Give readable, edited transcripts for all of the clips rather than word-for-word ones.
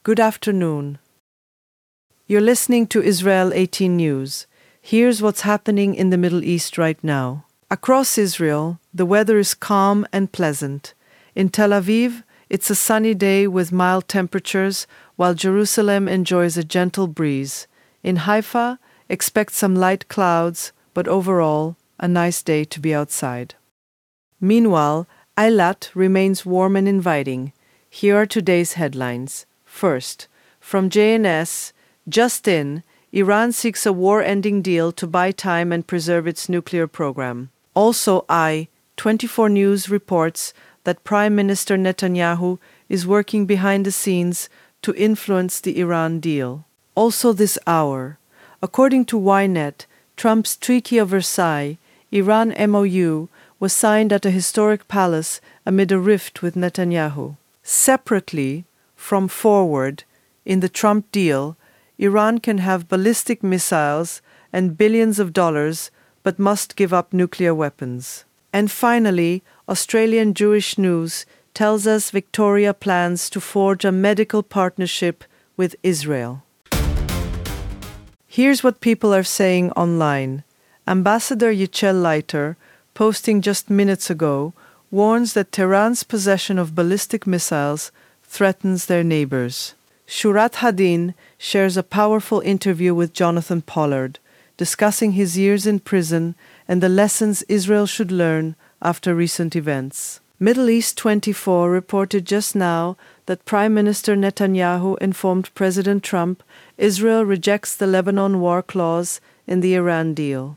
Good afternoon. You're listening to Israel 18 News. Here's what's happening in the Middle East right now. Across Israel, the weather is calm and pleasant. In Tel Aviv, it's a sunny day with mild temperatures, while Jerusalem enjoys a gentle breeze. In Haifa, expect some light clouds, but overall, a nice day to be outside. Meanwhile, Eilat remains warm and inviting. Here are today's headlines. First, from JNS, just in, Iran seeks a war-ending deal to buy time and preserve its nuclear program. Also, I24 News reports that Prime Minister Netanyahu is working behind the scenes to influence the Iran deal. Also this hour, according to Ynet, Trump's Treaty of Versailles, Iran MOU, was signed at a historic palace amid a rift with Netanyahu. Separately, from Forward, in the Trump deal, Iran can have ballistic missiles and billions of dollars, but must give up nuclear weapons. And finally, Australian Jewish News tells us Victoria plans to forge a medical partnership with Israel. Here's what people are saying online. Ambassador Yichel Leiter, posting just minutes ago, warns that Tehran's possession of ballistic missiles threatens their neighbors. Shurat Hadin shares a powerful interview with Jonathan Pollard, discussing his years in prison and the lessons Israel should learn after recent events. Middle East 24 reported just now that Prime Minister Netanyahu informed President Trump Israel rejects the Lebanon war clause in the Iran deal.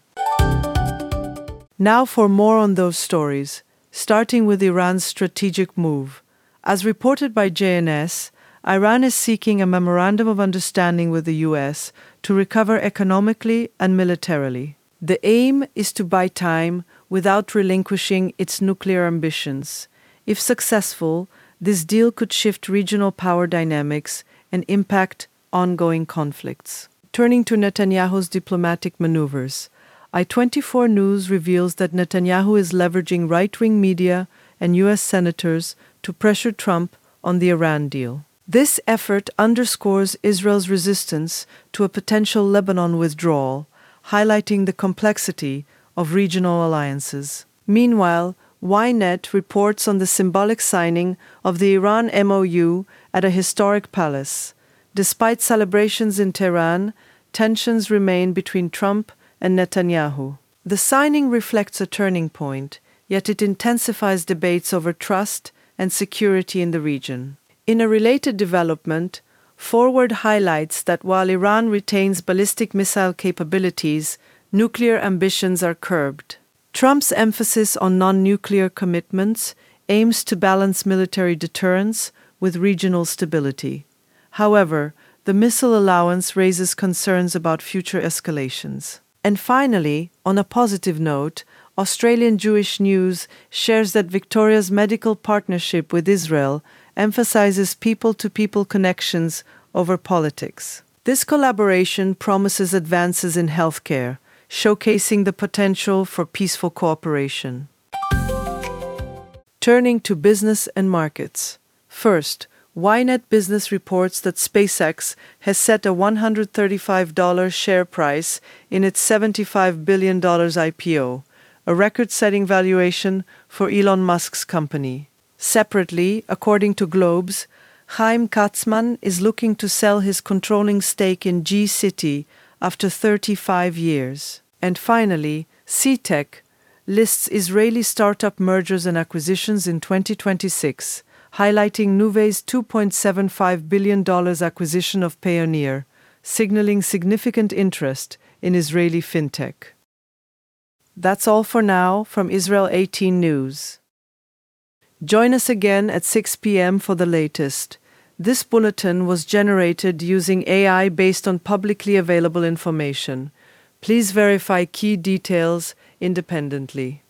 Now for more on those stories, starting with Iran's strategic move. As reported by JNS, Iran is seeking a memorandum of understanding with the U.S. to recover economically and militarily. The aim is to buy time without relinquishing its nuclear ambitions. If successful, this deal could shift regional power dynamics and impact ongoing conflicts. Turning to Netanyahu's diplomatic maneuvers, I24 News reveals that Netanyahu is leveraging right-wing media and U.S. senators to pressure Trump on the Iran deal. This effort underscores Israel's resistance to a potential Lebanon withdrawal, highlighting the complexity of regional alliances. Meanwhile, Ynet reports on the symbolic signing of the Iran MOU at a historic palace. Despite celebrations in Tehran, tensions remain between Trump and Netanyahu. The signing reflects a turning point, yet it intensifies debates over trust and security in the region. In a related development, Forward highlights that while Iran retains ballistic missile capabilities, nuclear ambitions are curbed. Trump's emphasis on non-nuclear commitments aims to balance military deterrence with regional stability. However, the missile allowance raises concerns about future escalations. And finally, on a positive note, Australian Jewish News shares that Victoria's medical partnership with Israel emphasizes people-to-people connections over politics. This collaboration promises advances in healthcare, showcasing the potential for peaceful cooperation. Turning to business and markets. First, Ynet Business reports that SpaceX has set a $135 share price in its $75 billion IPO, a record-setting valuation for Elon Musk's company. Separately, according to Globes, Chaim Katzman is looking to sell his controlling stake in G-City after 35 years. And finally, CTEK lists Israeli startup mergers and acquisitions in 2026, highlighting Nuvei's $2.75 billion acquisition of Payoneer, signaling significant interest in Israeli fintech. That's all for now from Israel 18 News. Join us again at 6 p.m. for the latest. This bulletin was generated using AI based on publicly available information. Please verify key details independently.